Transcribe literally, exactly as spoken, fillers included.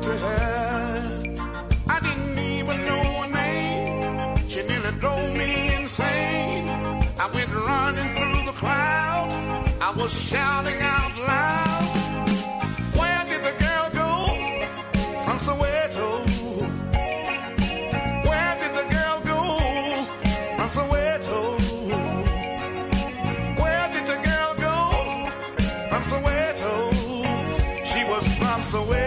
to her. I didn't even know her name. She nearly drove me insane. I went running through the crowd. I was shouting out loud. Where did the girl go? From Soweto. Where did the girl go? From Soweto. Where did the girl go? From Soweto. She was from Soweto.